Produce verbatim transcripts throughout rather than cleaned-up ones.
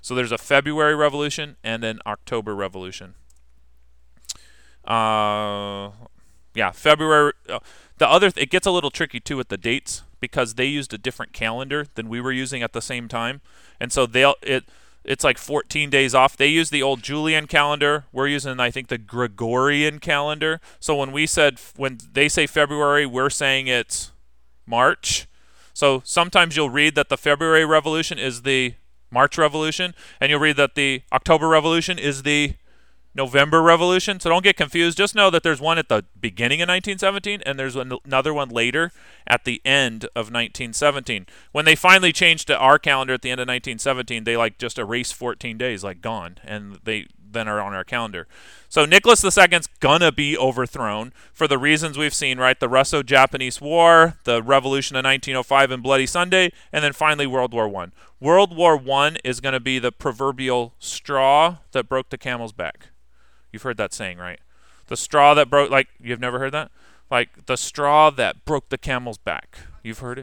So there's a February Revolution and an October Revolution. Uh, yeah, February. Uh, the other, th- it gets a little tricky too with the dates because they used a different calendar than we were using at the same time, and so they'll it. It's like fourteen days off. They use the old Julian calendar. We're using, I think, the Gregorian calendar. So when we said, when they say February, we're saying it's March. So sometimes you'll read that the February Revolution is the March Revolution, and you'll read that the October Revolution is the November Revolution. So don't get confused. Just know that there's one at the beginning of nineteen seventeen and there's another one later at the end of nineteen seventeen. When they finally changed to our calendar at the end of nineteen seventeen, they like just erase fourteen days, like gone, and they then are on our calendar. So Nicholas the Second's gonna be overthrown for the reasons we've seen, right? The Russo-Japanese War, the Revolution of nineteen oh five and Bloody Sunday, and then finally World War One. World War One is going to be the proverbial straw that broke the camel's back. You've heard that saying, right? The straw that broke, like, you've never heard that? Like, the straw that broke the camel's back. You've heard it?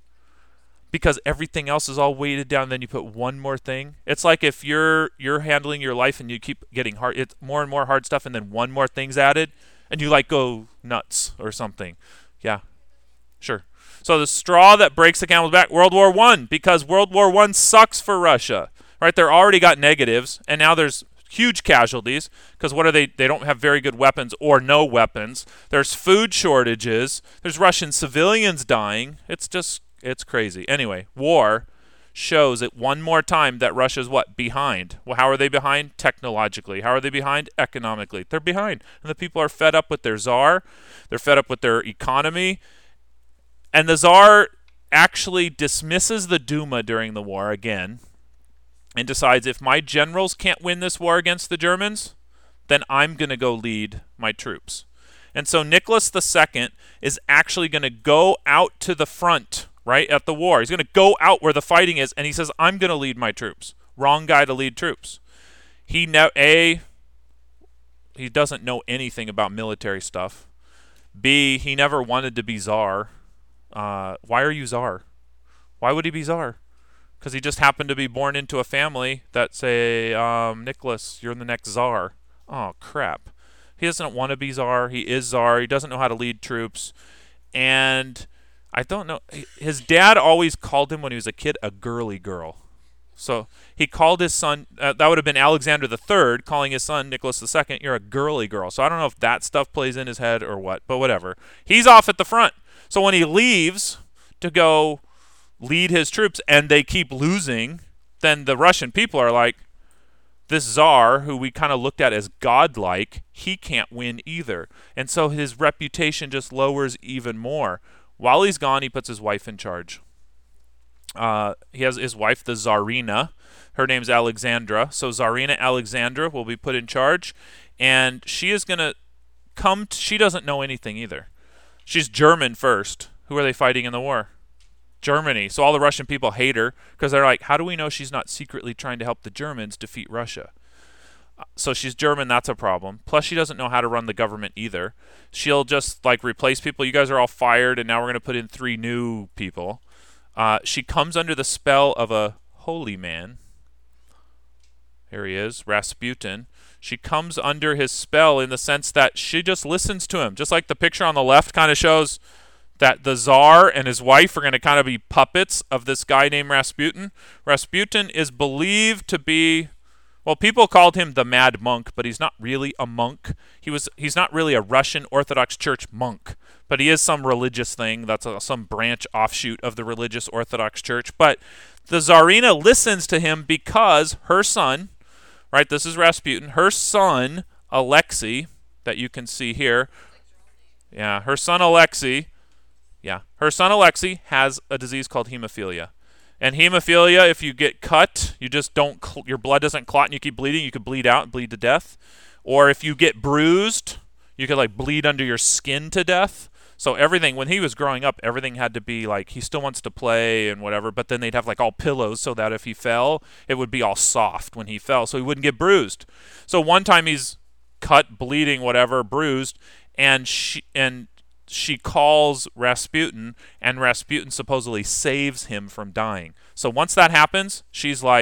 Because everything else is all weighted down, then you put one more thing. It's like if you're you're handling your life and you keep getting hard, it's more and more hard stuff, and then one more thing's added, and you, like, go nuts or something. Yeah, sure. So the straw that breaks the camel's back, World War One, because World War One sucks for Russia, right? They're already got negatives, and now there's huge casualties because what are they? They don't have very good weapons or no weapons. There's food shortages. There's Russian civilians dying. It's just, it's crazy. Anyway, war shows it one more time that Russia's what? Behind. Well, how are they behind? Technologically. How are they behind? Economically. They're behind. And the people are fed up with their czar. They're fed up with their economy. And the czar actually dismisses the Duma during the war again and decides if my generals can't win this war against the Germans, then I'm going to go lead my troops. And so Nicholas the Second is actually going to go out to the front, right, at the war. He's going to go out where the fighting is, and he says, I'm going to lead my troops. Wrong guy to lead troops. He, ne- A, he doesn't know anything about military stuff. B, he never wanted to be czar. Uh, why are you czar? Why would he be czar? Because he just happened to be born into a family that say, um, Nicholas, you're the next czar. Oh, crap. He doesn't want to be czar. He is czar. He doesn't know how to lead troops. And I don't know. His dad always called him when he was a kid a girly girl. So he called his son, uh, that would have been Alexander the Third, calling his son Nicholas the Second, you're a girly girl. So I don't know if that stuff plays in his head or what, but whatever. He's off at the front. So when he leaves to go lead his troops and they keep losing, then the Russian people are like, this czar, who we kind of looked at as godlike, he can't win either. And so his reputation just lowers even more. While he's gone, he puts his wife in charge. Uh, he has his wife, the Tsarina. Her name's Alexandra. So Tsarina Alexandra will be put in charge. And she is going to come, t- she doesn't know anything either. She's German first. Who are they fighting in the war? Germany. So all the Russian people hate her because they're like, how do we know she's not secretly trying to help the Germans defeat Russia? So she's German, that's a problem. Plus she doesn't know how to run the government either. She'll just like replace people. You guys are all fired and now we're going to put in three new people. Uh, she comes under the spell of a holy man. Here he is, Rasputin. She comes under his spell in the sense that she just listens to him. Just like the picture on the left kind of shows that the Tsar and his wife are going to kind of be puppets of this guy named Rasputin. Rasputin is believed to be, well, people called him the Mad Monk, but he's not really a monk. He was, he's not really a Russian Orthodox Church monk, but he is some religious thing. That's a, some branch offshoot of the religious Orthodox Church. But the Tsarina listens to him because her son, right, this is Rasputin, her son, Alexei, that you can see here, yeah, her son Alexei, Yeah, her son Alexei has a disease called hemophilia. And hemophilia, if you get cut, you just don't, cl- your blood doesn't clot and you keep bleeding, you could bleed out and bleed to death. Or if you get bruised, you could like bleed under your skin to death. So everything, when he was growing up, everything had to be like, he still wants to play and whatever, but then they'd have like all pillows so that if he fell, it would be all soft when he fell, so he wouldn't get bruised. So one time he's cut, bleeding, whatever, bruised, and she, and she calls Rasputin, and Rasputin supposedly saves him from dying. So once that happens, she's like,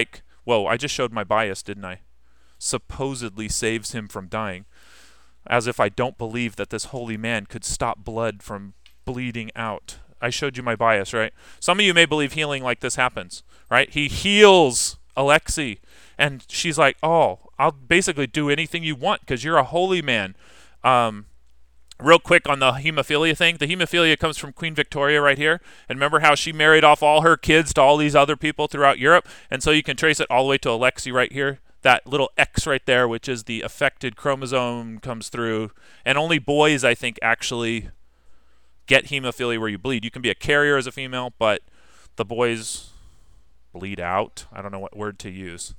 Whoa, I just showed my bias, didn't I? Supposedly saves him from dying. As if I don't believe that this holy man could stop blood from bleeding out. I showed you my bias, right? Some of you may believe healing like this happens, right? He heals Alexei, and she's like, oh, I'll basically do anything you want because you're a holy man. Um, real quick on the hemophilia thing. The hemophilia comes from Queen Victoria right here. And remember how she married off all her kids to all these other people throughout Europe? And so you can trace it all the way to Alexei right here. That little X right there, which is the affected chromosome, comes through. And only boys, I think, actually get hemophilia where you bleed. You can be a carrier as a female, but the boys bleed out. I don't know what word to use.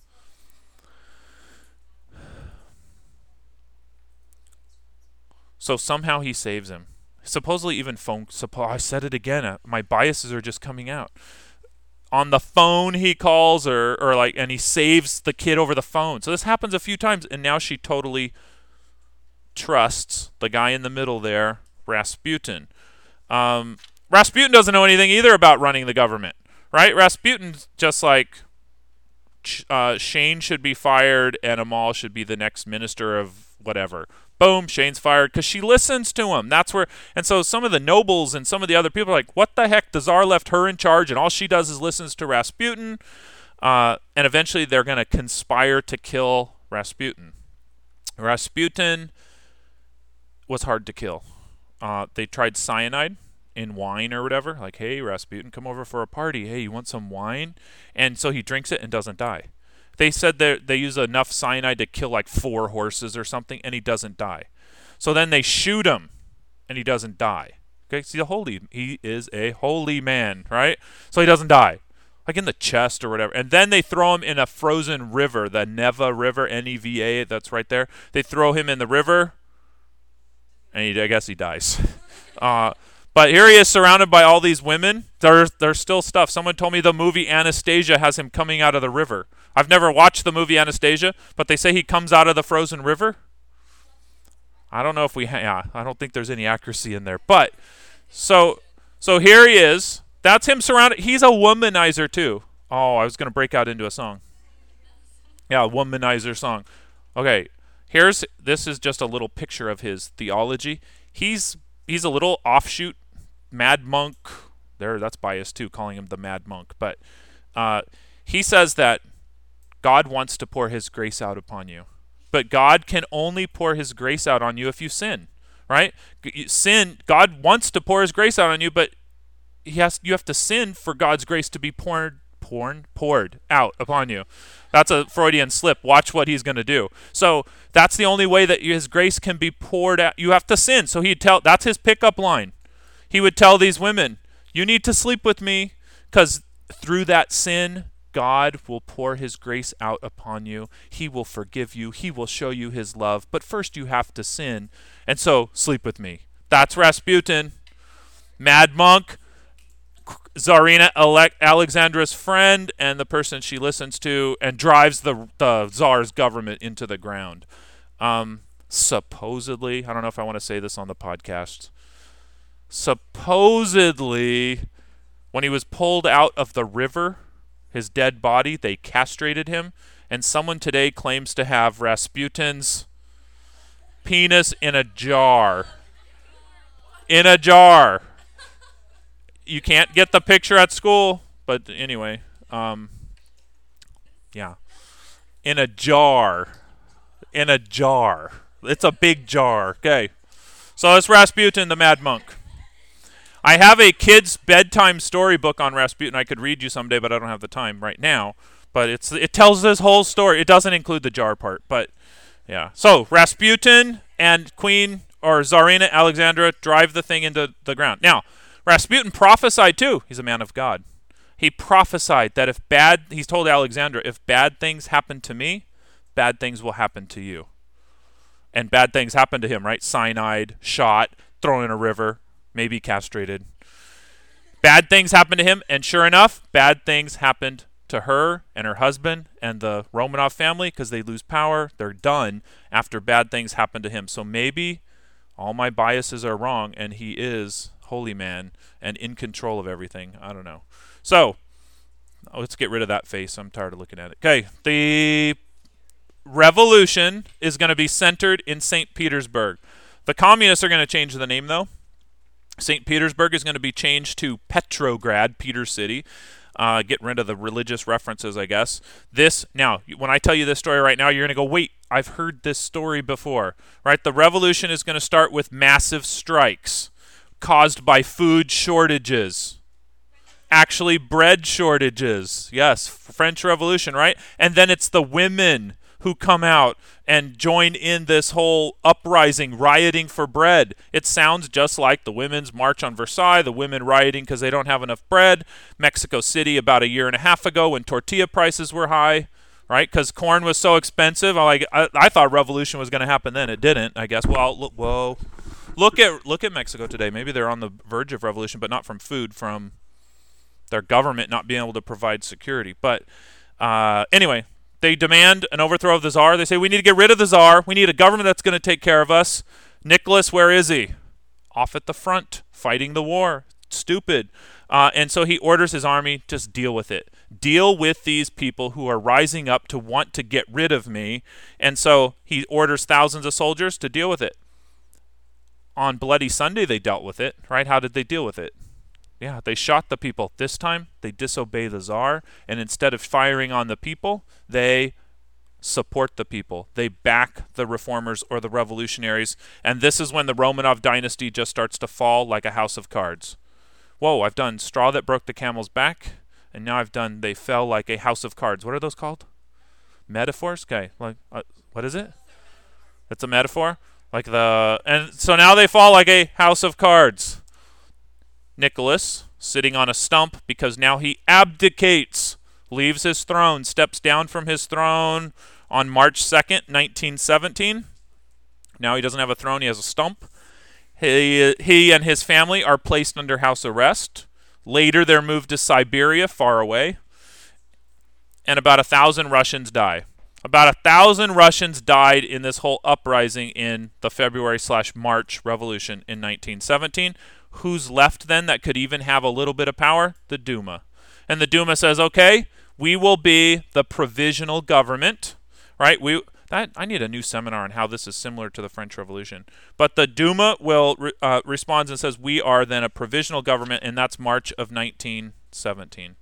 So somehow he saves him. Supposedly even phone... Suppo- I said it again. Uh, my biases are just coming out. On the phone he calls or, or like, and he saves the kid over the phone. So this happens a few times, and now she totally trusts the guy in the middle there, Rasputin. Um, Rasputin doesn't know anything either about running the government, right? Rasputin's just like, uh, Shane should be fired and Amal should be the next minister of whatever. Boom, Shane's fired because she listens to him. That's where, and so some of the nobles and some of the other people are like, what the heck? The Tsar left her in charge, and all she does is listens to Rasputin. Uh, and eventually they're going to conspire to kill Rasputin. Rasputin was hard to kill. Uh, they tried cyanide in wine or whatever. Like, hey, Rasputin, come over for a party. Hey, you want some wine? And so he drinks it and doesn't die. They said that they use enough cyanide to kill like four horses or something, and he doesn't die. So then they shoot him, and he doesn't die. Okay, see, the holy, he is a holy man, right? So he doesn't die, like in the chest or whatever. And then they throw him in a frozen river, the Neva River, N E V A, that's right there. They throw him in the river, and he, I guess he dies. uh, But here he is surrounded by all these women. There's there's still stuff. Someone told me the movie Anastasia has him coming out of the river. I've never watched the movie Anastasia, but they say he comes out of the frozen river. I don't know if we ha- yeah, I don't think there's any accuracy in there. But so so here he is. That's him surrounded. He's a womanizer too. Oh, I was going to break out into a song. Yeah, a womanizer song. Okay, here's this is just a little picture of his theology. He's he's a little offshoot mad monk. There, that's biased too, calling him the mad monk. But uh, he says that God wants to pour his grace out upon you. But God can only pour his grace out on you if you sin, right? Sin, God wants to pour his grace out on you, but he has you have to sin for God's grace to be poured poured poured out upon you. That's a Freudian slip. Watch what he's going to do. So that's the only way that his grace can be poured out. You have to sin. So he'd tell, that's his pickup line. He would tell these women, you need to sleep with me because through that sin, God will pour his grace out upon you. He will forgive you. He will show you his love. But first you have to sin. And so sleep with me. That's Rasputin. Mad monk. Tsarina Alexandra's friend and the person she listens to and drives the the Tsar's government into the ground. Um, supposedly, I don't know if I want to say this on the podcast. Supposedly, when he was pulled out of the river, his dead body, they castrated him, and someone today claims to have Rasputin's penis in a jar. In a jar. You can't get the picture at school, but anyway, um, yeah. In a jar. In a jar. It's a big jar. Okay. So it's Rasputin, the Mad Monk. I have a kid's bedtime storybook on Rasputin I could read you someday, but I don't have the time right now. But it's it tells this whole story. It doesn't include the jar part, but yeah. So Rasputin and Queen or Tsarina Alexandra drive the thing into the ground. Now, Rasputin prophesied too. He's a man of God. He prophesied that if bad, he's told Alexandra, if bad things happen to me, bad things will happen to you. And bad things happened to him, right? Cyanide, shot, thrown in a river, maybe castrated. Bad things happened to him, and sure enough, bad things happened to her and her husband and the Romanov family because they lose power. They're done after bad things happen to him. So maybe all my biases are wrong, and he is holy man and in control of everything. I don't know. So oh, let's get rid of that face. I'm tired of looking at it. Okay, the revolution is going to be centered in Saint Petersburg. The communists are going to change the name, though. Saint Petersburg is going to be changed to Petrograd, Peter City. Uh, get rid of the religious references, I guess. This, now, when I tell you this story right now, you're going to go, wait, I've heard this story before. Right? The revolution is going to start with massive strikes caused by food shortages. Actually, bread shortages. Yes, French Revolution, right? And then it's the women who come out and join in this whole uprising, rioting for bread. It sounds just like the Women's March on Versailles, the women rioting because they don't have enough bread. Mexico City about a year and a half ago when tortilla prices were high, right? Because corn was so expensive. I like I, I thought revolution was going to happen then. It didn't, I guess. Well, look, whoa. Look at look at Mexico today. Maybe they're on the verge of revolution, but not from food, from their government not being able to provide security. But uh, anyway, they demand an overthrow of the Tsar. They say, we need to get rid of the Tsar. We need a government that's going to take care of us. Nicholas, where is he? Off at the front, fighting the war. Stupid. Uh, and so he orders his army, just deal with it. Deal with these people who are rising up to want to get rid of me. And so he orders thousands of soldiers to deal with it. On Bloody Sunday, they dealt with it, right? How did they deal with it? Yeah, they shot the people. This time, they disobey the Tsar, and instead of firing on the people, they support the people. They back the reformers or the revolutionaries, and this is when the Romanov dynasty just starts to fall like a house of cards. Whoa, I've done straw that broke the camel's back, and now I've done they fell like a house of cards. What are those called? Metaphors? Okay, like uh, what is it? It's a metaphor? Like the and so now they fall like a house of cards. Nicholas, sitting on a stump because now he abdicates, leaves his throne, steps down from his throne on March second, nineteen seventeen. Now he doesn't have a throne, he has a stump. He, he and his family are placed under house arrest. Later, they're moved to Siberia, far away. And about a thousand Russians die. About a thousand Russians died in this whole uprising in the February slash March Revolution in nineteen seventeen. Who's left then that could even have a little bit of power? The Duma. And the Duma says, okay, we will be the provisional government, right? We that, I need a new seminar on how this is similar to the French Revolution. But the Duma will re, uh, responds and says, we are then a provisional government, and that's March of nineteen seventeen.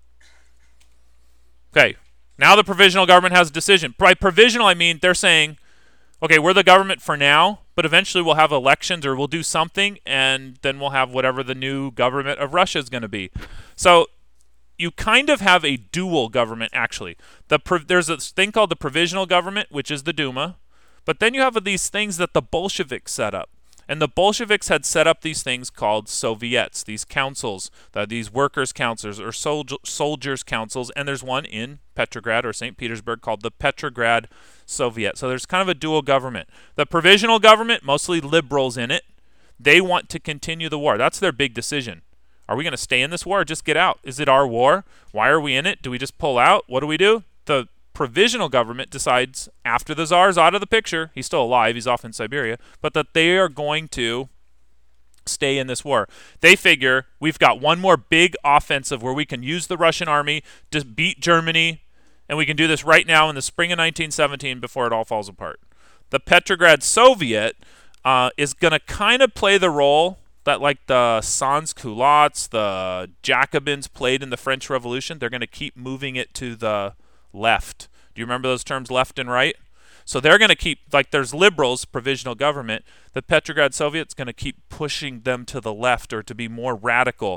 Okay, now the provisional government has a decision. By provisional, I mean they're saying, okay, we're the government for now, but eventually we'll have elections or we'll do something, and then we'll have whatever the new government of Russia is going to be. So you kind of have a dual government, actually. The There's a thing called the provisional government, which is the Duma, but then you have these things that the Bolsheviks set up. And the Bolsheviks had set up these things called Soviets, these councils, uh, these workers' councils or sol- soldiers' councils, and there's one in Petrograd or Saint Petersburg called the Petrograd Soviet. So there's kind of a dual government. The provisional government, mostly liberals in it, they want to continue the war. That's their big decision. Are we going to stay in this war or just get out? Is it our war? Why are we in it? Do we just pull out? What do we do? The provisional government decides after the Tsar's out of the picture, he's still alive, he's off in Siberia, but that they are going to stay in this war. They figure we've got one more big offensive where we can use the Russian army to beat Germany, and we can do this right now in the spring of nineteen seventeen before it all falls apart. The Petrograd Soviet uh, is going to kind of play the role that like the sans-culottes, the Jacobins played in the French Revolution. They're going to keep moving it to the left. Do you remember those terms, left and right? So they're going to keep, like there's liberals, provisional government. The Petrograd Soviet's going to keep pushing them to the left or to be more radical.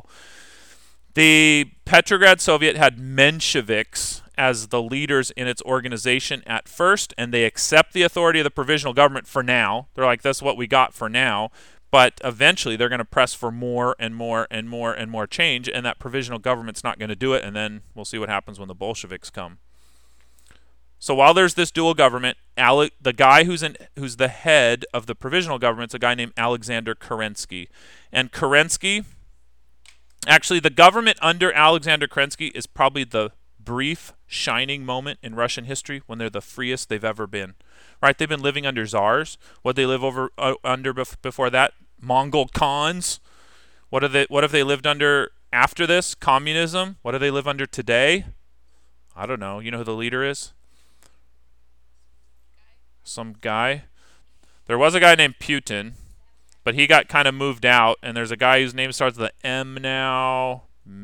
The Petrograd Soviet had Mensheviks as the leaders in its organization at first, and they accept the authority of the provisional government for now. They're like, that's what we got for now. But eventually they're going to press for more and more and more and more change, and that provisional government's not going to do it, and then we'll see what happens when the Bolsheviks come. So while there's this dual government, Ale- the guy who's in, who's the head of the provisional government is a guy named Alexander Kerensky. And Kerensky, actually the government under Alexander Kerensky is probably the brief, shining moment in Russian history when they're the freest they've ever been. Right? They've been living under czars. What did they live over uh, under bef- before that? Mongol Khans. What have they? What have they lived under after this? Communism. What do they live under today? I don't know. You know who the leader is? Some guy. There was a guy named Putin, but he got kind of moved out, and there's a guy whose name starts with an M now.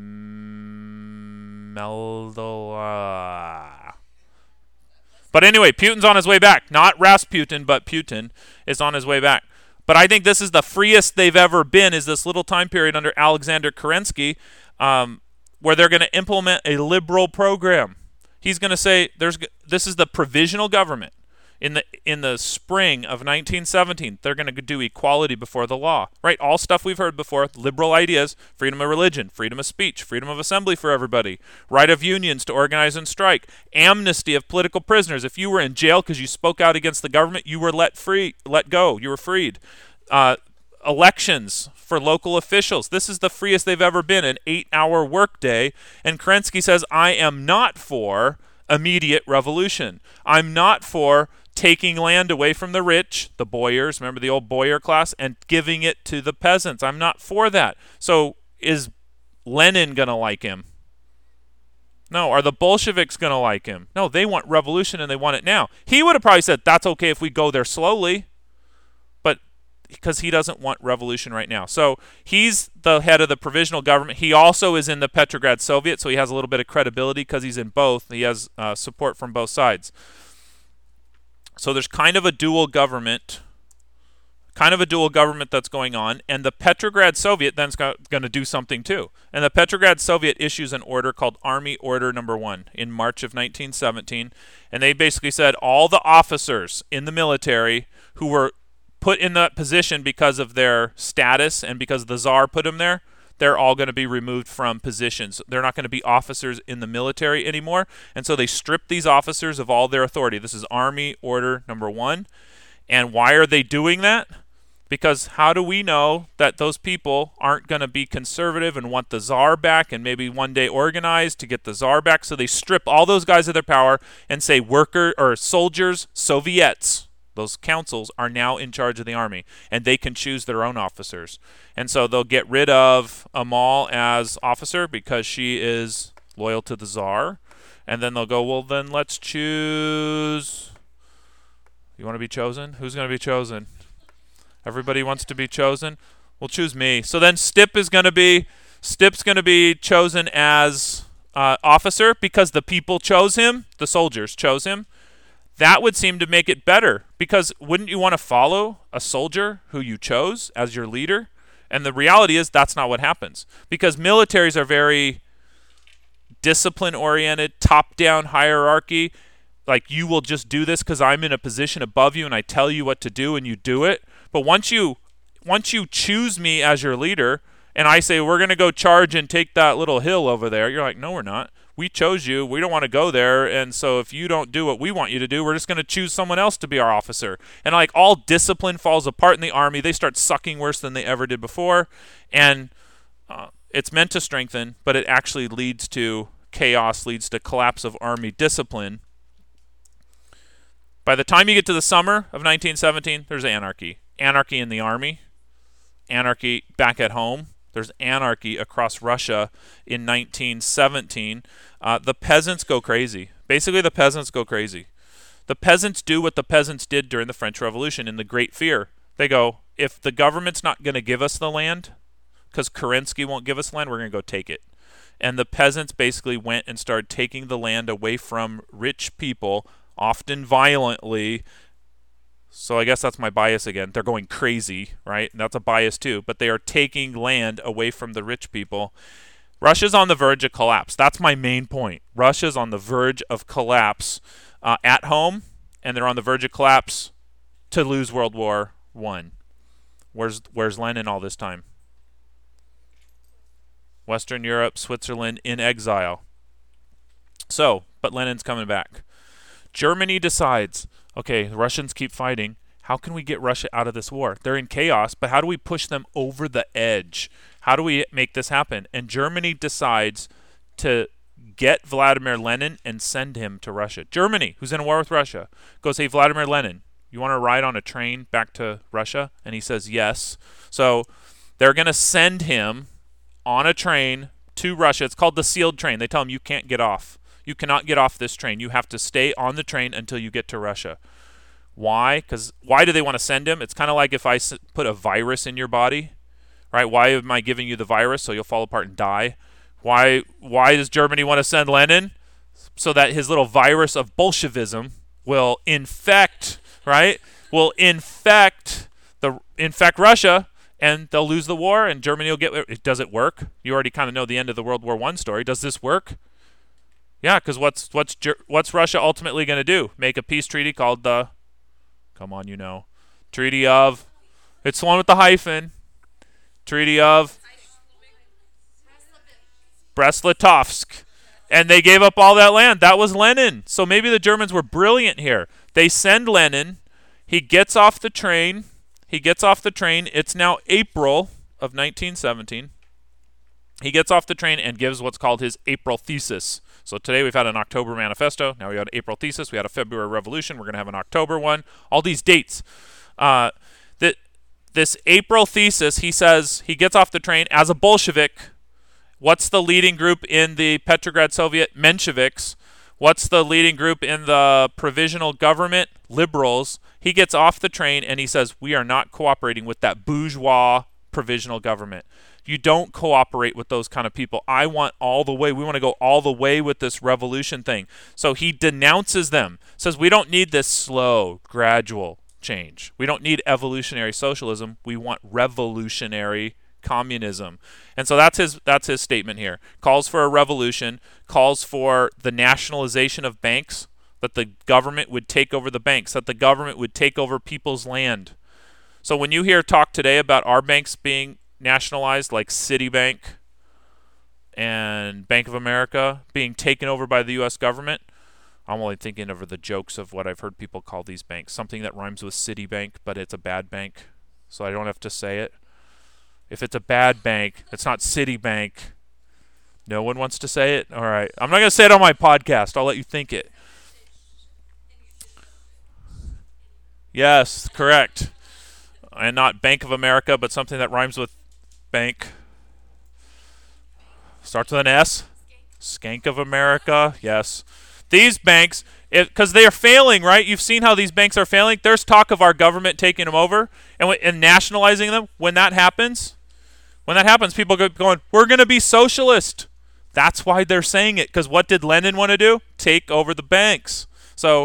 Meldola. But anyway, Putin's on his way back. Not Rasputin, but Putin is on his way back. But I think this is the freest they've ever been, is this little time period under Alexander Kerensky, um, where they're going to implement a liberal program. He's going to say, "There's this is the provisional government. In the in the spring of nineteen seventeen, they're going to do equality before the law." Right? All stuff we've heard before, liberal ideas, freedom of religion, freedom of speech, freedom of assembly for everybody, right of unions to organize and strike, amnesty of political prisoners. If you were in jail because you spoke out against the government, you were let free, let go. You were freed. Uh, elections for local officials. This is the freest they've ever been, an eight-hour workday. And Kerensky says, I am not for immediate revolution. I'm not for taking land away from the rich, the boyars, remember the old boyar class, and giving it to the peasants. I'm not for that. So is Lenin going to like him? No. Are the Bolsheviks going to like him? No, they want revolution and they want it now. He would have probably said, that's okay if we go there slowly, but because he doesn't want revolution right now. So he's the head of the provisional government. He also is in the Petrograd Soviet, so he has a little bit of credibility because he's in both. He has uh, support from both sides. So there's kind of a dual government, kind of a dual government that's going on, and the Petrograd Soviet then's going to do something too. And the Petrograd Soviet issues an order called Army Order Number One in March of nineteen seventeen, and they basically said all the officers in the military who were put in that position because of their status and because the Tsar put them there, they're all going to be removed from positions. They're not going to be officers in the military anymore. And so they stripped these officers of all their authority. This is Army Order Number One. And why are they doing that? Because how do we know that those people aren't going to be conservative and want the Tsar back and maybe one day organize to get the Tsar back? So they strip all those guys of their power and say worker or soldiers, Soviets, those councils are now in charge of the army, and they can choose their own officers. And so they'll get rid of Amal as officer because she is loyal to the Tsar. And then they'll go, well, then let's choose. You want to be chosen? Who's going to be chosen? Everybody wants to be chosen? We'll choose me. So then Stip is going to be, Stip's going to be chosen as uh, officer because the people chose him, the soldiers chose him. That would seem to make it better, because wouldn't you want to follow a soldier who you chose as your leader? And the reality is that's not what happens, because militaries are very discipline-oriented, top-down hierarchy. Like, you will just do this because I'm in a position above you and I tell you what to do and you do it. But once you once you choose me as your leader and I say we're going to go charge and take that little hill over there, you're like, no, we're not. We chose you. We don't want to go there. And so if you don't do what we want you to do, we're just going to choose someone else to be our officer. And like all discipline falls apart in the army. They start sucking worse than they ever did before. And uh, it's meant to strengthen, but it actually leads to chaos, leads to collapse of army discipline. By the time you get to the summer of nineteen seventeen, there's anarchy. Anarchy in the army. Anarchy back at home. There's anarchy across Russia in nineteen seventeen. Uh, the peasants go crazy. Basically, the peasants go crazy. The peasants do what the peasants did during the French Revolution in the Great Fear. They go, if the government's not going to give us the land, because Kerensky won't give us land, we're going to go take it. And the peasants basically went and started taking the land away from rich people, often violently. So I guess that's my bias again. They're going crazy, right? And that's a bias too. But they are taking land away from the rich people. Russia's on the verge of collapse. That's my main point. Russia's on the verge of collapse uh, at home, and they're on the verge of collapse to lose World War One. Where's Where's Lenin all this time? Western Europe, Switzerland, in exile. So, but Lenin's coming back. Germany decides, okay, the Russians keep fighting. How can we get Russia out of this war? They're in chaos, but how do we push them over the edge? How do we make this happen? And Germany decides to get Vladimir Lenin and send him to Russia. Germany, who's in a war with Russia, goes, hey, Vladimir Lenin, you want to ride on a train back to Russia? And he says, yes. So they're going to send him on a train to Russia. It's called the sealed train. They tell him you can't get off. You cannot get off this train. You have to stay on the train until you get to Russia. Why? Because why do they want to send him? It's kind of like if I put a virus in your body, right? Why am I giving you the virus so you'll fall apart and die? Why? Why does Germany want to send Lenin? So that his little virus of Bolshevism will infect, right? Will infect the infect Russia, and they'll lose the war, and Germany will get. Does it work? You already kind of know the end of the World War One story. Does this work? Yeah, because what's what's what's Russia ultimately going to do? Make a peace treaty called the, come on, you know, Treaty of, it's the one with the hyphen, Treaty of Brest-Litovsk. And they gave up all that land. That was Lenin. So maybe the Germans were brilliant here. They send Lenin. He gets off the train. He gets off the train. It's now April of nineteen seventeen. He gets off the train and gives what's called his April thesis. So today we've had an October manifesto. Now we had an April thesis. We had a February revolution. We're going to have an October one. All these dates. Uh, that this April thesis, he says he gets off the train as a Bolshevik. What's the leading group in the Petrograd Soviet? Mensheviks. What's the leading group in the provisional government? Liberals. He gets off the train and he says, we are not cooperating with that bourgeois provisional government. You don't cooperate with those kind of people. I want all the way. We want to go all the way with this revolution thing. So he denounces them. Says we don't need this slow, gradual change. We don't need evolutionary socialism. We want revolutionary communism. And so that's his that's his statement here. Calls for a revolution, calls for the nationalization of banks, that the government would take over the banks, that the government would take over people's land. So when you hear talk today about our banks being nationalized, like Citibank and Bank of America being taken over by the U S government, I'm only thinking of the jokes of what I've heard people call these banks. Something that rhymes with Citibank, but it's a bad bank, so I don't have to say it. If it's a bad bank, it's not Citibank. No one wants to say it? All right. I'm not going to say it on my podcast. I'll let you think it. Yes, correct. And not Bank of America, but something that rhymes with bank. Starts with an S. Skank of America. Yes. These banks, because they are failing, right? You've seen how these banks are failing. There's talk of our government taking them over and, and nationalizing them. When that happens, when that happens, people go going, we're going to be socialist. That's why they're saying it, because what did Lenin want to do? Take over the banks. So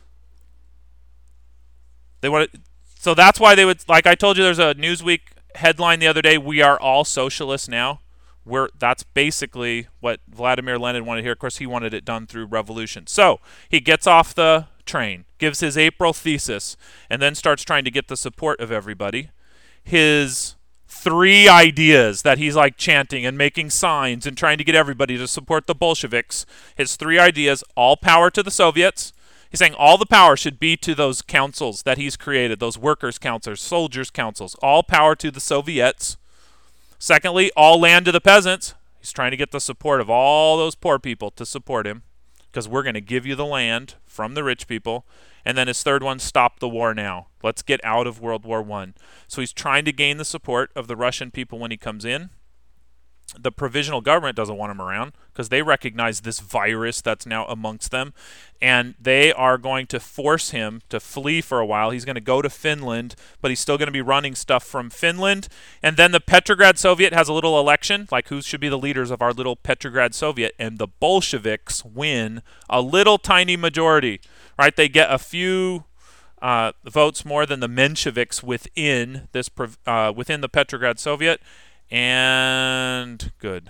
they want to, so that's why they would, like I told you, there's a Newsweek headline the other day, we are all socialists now. We're, that's basically what Vladimir Lenin wanted here. Of course, he wanted it done through revolution. So he gets off the train, gives his April thesis, and then starts trying to get the support of everybody. His three ideas that he's like chanting and making signs and trying to get everybody to support the Bolsheviks. His three ideas, all power to the Soviets. He's saying all the power should be to those councils that he's created, those workers' councils, soldiers' councils. All power to the Soviets. Secondly, all land to the peasants. He's trying to get the support of all those poor people to support him, because we're going to give you the land from the rich people. And then his third one, stop the war now. Let's get out of World War One. So he's trying to gain the support of the Russian people when he comes in. The provisional government doesn't want him around because they recognize this virus that's now amongst them, and they are going to force him to flee for a while. He's going to go to Finland, but he's still going to be running stuff from Finland. And then the Petrograd Soviet has a little election, like who should be the leaders of our little Petrograd Soviet, and the Bolsheviks win a little tiny majority, right? They get a few uh, votes more than the Mensheviks within this uh, within the Petrograd Soviet. And good.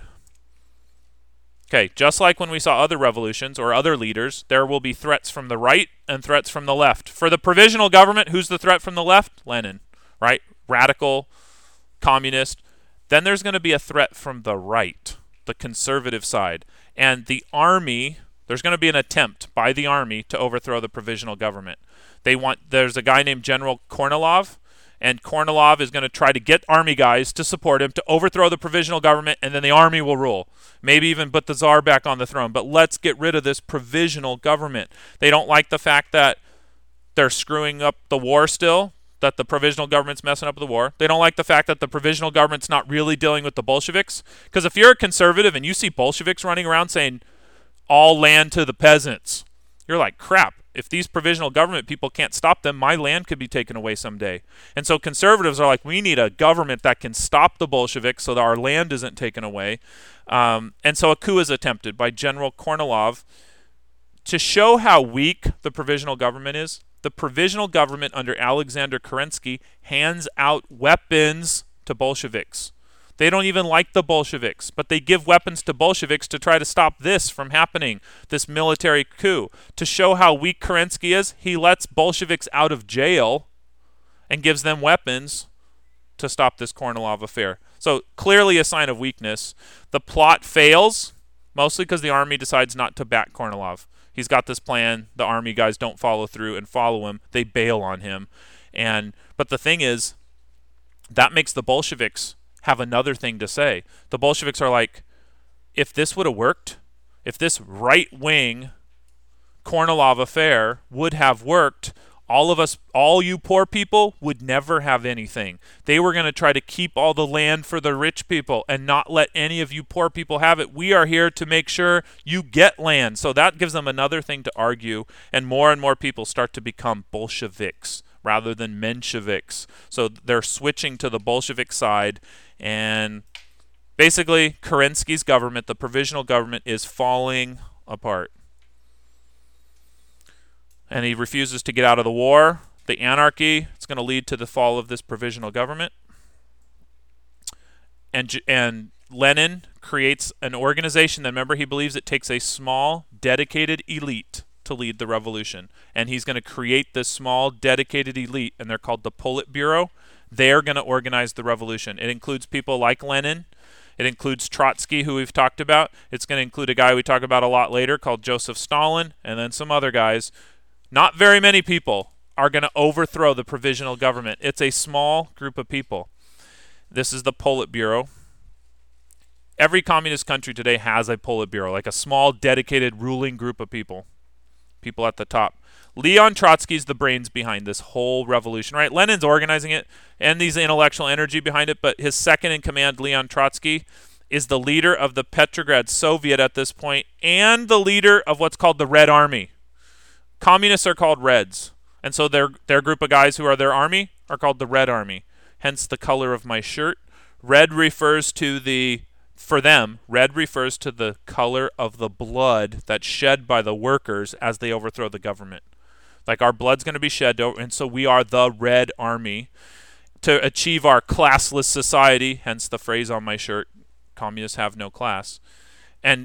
Okay, just like when we saw other revolutions or other leaders, there will be threats from the right and threats from the left. For the provisional government, who's the threat from the left? Lenin, right? Radical, communist. Then there's going to be a threat from the right, the conservative side. And the army, there's going to be an attempt by the army to overthrow the provisional government. They want, there's a guy named General Kornilov, and Kornilov is going to try to get army guys to support him to overthrow the provisional government, and then the army will rule. Maybe even put the Tsar back on the throne. But let's get rid of this provisional government. They don't like the fact that they're screwing up the war still, that the provisional government's messing up the war. They don't like the fact that the provisional government's not really dealing with the Bolsheviks. Because if you're a conservative and you see Bolsheviks running around saying, all land to the peasants. You're like, crap. If these provisional government people can't stop them, my land could be taken away someday. And so conservatives are like, we need a government that can stop the Bolsheviks so that our land isn't taken away. Um, and so a coup is attempted by General Kornilov. To show how weak the provisional government is, the provisional government under Alexander Kerensky hands out weapons to Bolsheviks. They don't even like the Bolsheviks, but they give weapons to Bolsheviks to try to stop this from happening, this military coup. To show how weak Kerensky is, he lets Bolsheviks out of jail and gives them weapons to stop this Kornilov affair. So clearly a sign of weakness. The plot fails, mostly because the army decides not to back Kornilov. He's got this plan. The army guys don't follow through and follow him. They bail on him. And but the thing is, that makes the Bolsheviks have another thing to say. The Bolsheviks are like, if this would have worked, if this right-wing Kornilov affair would have worked, all of us, all you poor people would never have anything. They were going to try to keep all the land for the rich people and not let any of you poor people have it. We are here to make sure you get land. So that gives them another thing to argue, and more and more people start to become Bolsheviks rather than Mensheviks. So they're switching to the Bolshevik side, and basically Kerensky's government, the provisional government, is falling apart. And he refuses to get out of the war. The anarchy, it's going to lead to the fall of this provisional government. And and Lenin creates an organization that, remember, he believes it takes a small, dedicated elite to lead the revolution. And he's going to create this small, dedicated elite, and they're called the Politburo. They're going to organize the revolution. It includes people like Lenin. It includes Trotsky, who we've talked about. It's going to include a guy we talk about a lot later called Joseph Stalin, and then some other guys. Not very many people are going to overthrow the provisional government. It's a small group of people. This is the Politburo. Every communist country today has a Politburo, like a small, dedicated, ruling group of people. People at the top. Leon Trotsky's the brains behind this whole revolution, right? Lenin's organizing it and these intellectual energy behind it, but his second in command, Leon Trotsky, is the leader of the Petrograd Soviet at this point and the leader of what's called the Red Army. Communists are called Reds, and so their their group of guys who are their army are called the Red Army, hence the color of my shirt. Red refers to the, for them, red refers to the color of the blood that's shed by the workers as they overthrow the government. Like our blood's going to be shed, and so we are the Red Army to achieve our classless society, hence the phrase on my shirt, communists have no class. And,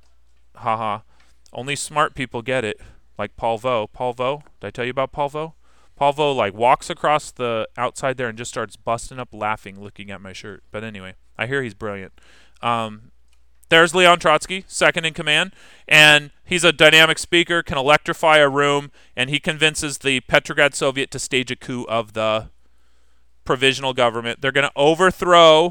haha, only smart people get it. Like Paul Vaux. Paul Vaux, did I tell you about Paul Vaux? Paul Vaux like walks across the outside there and just starts busting up laughing looking at my shirt. But anyway, I hear he's brilliant. Um, there's Leon Trotsky, second in command, and he's a dynamic speaker, can electrify a room, and he convinces the Petrograd Soviet to stage a coup of the provisional government. They're going to overthrow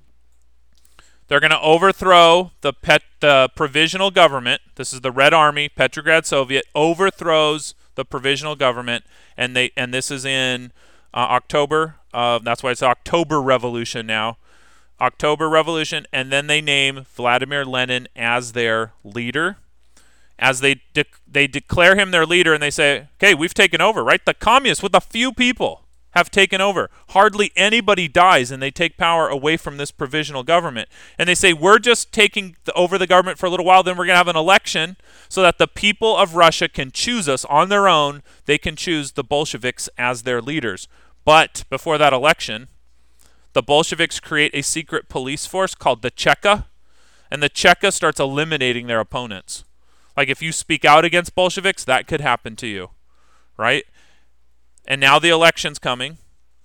They're going to overthrow the pet, the provisional government. This is the Red Army, Petrograd Soviet, overthrows the provisional government, and they and this is in uh, October. Uh, that's why it's October Revolution now. October Revolution, and then they name Vladimir Lenin as their leader. As they de- they declare him their leader, and they say, "Okay, we've taken over." Right, the communists with a few people have taken over. Hardly anybody dies, and they take power away from this provisional government. And they say, we're just taking the, over the government for a little while, then we're going to have an election so that the people of Russia can choose us on their own. They can choose the Bolsheviks as their leaders. But before that election, the Bolsheviks create a secret police force called the Cheka, and the Cheka starts eliminating their opponents. Like if you speak out against Bolsheviks, that could happen to you, right? And now the election's coming.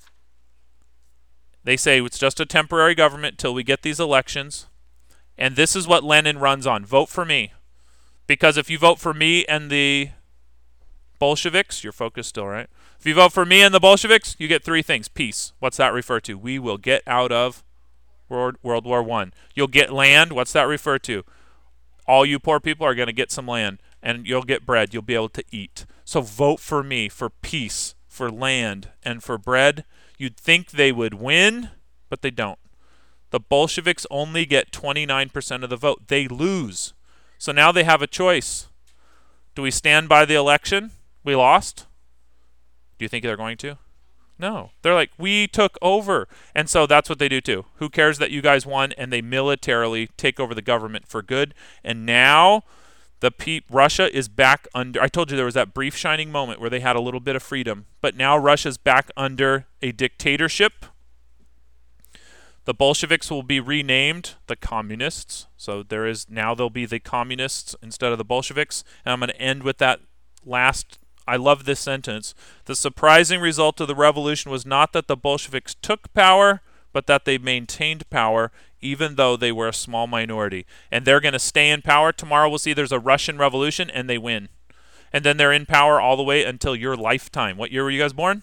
They say it's just a temporary government till we get these elections. And this is what Lenin runs on. Vote for me. Because if you vote for me and the Bolsheviks, you're focused still, right? If you vote for me and the Bolsheviks, you get three things. Peace. What's that refer to? We will get out of World, World War One. You'll get land. What's that refer to? All you poor people are going to get some land. And you'll get bread. You'll be able to eat. So vote for me for peace, for land, and for bread. You'd think they would win, but they don't. The Bolsheviks only get twenty-nine percent of the vote. They lose. So now they have a choice. Do we stand by the election? We lost? Do you think they're going to? No. They're like, we took over. And so that's what they do too. Who cares that you guys won? And they militarily take over the government for good. And now the pe- Russia is back under. I told you there was that brief shining moment where they had a little bit of freedom. But now Russia's back under a dictatorship. The Bolsheviks will be renamed the Communists. So there is now they'll be the Communists instead of the Bolsheviks. And I'm going to end with that last. I love this sentence. The surprising result of the revolution was not that the Bolsheviks took power, but that they maintained power, even though they were a small minority. And they're going to stay in power. Tomorrow we'll see there's a Russian revolution, and they win. And then they're in power all the way until your lifetime. What year were you guys born?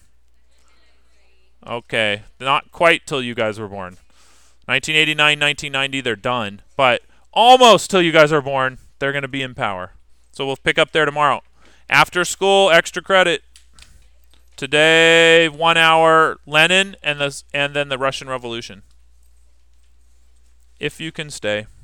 Okay, not quite till you guys were born. nineteen eighty-nine, nineteen ninety, they're done. But almost till you guys are born, they're going to be in power. So we'll pick up there tomorrow. After school, extra credit. Today, one hour Lenin and the and then the Russian Revolution. If you can stay.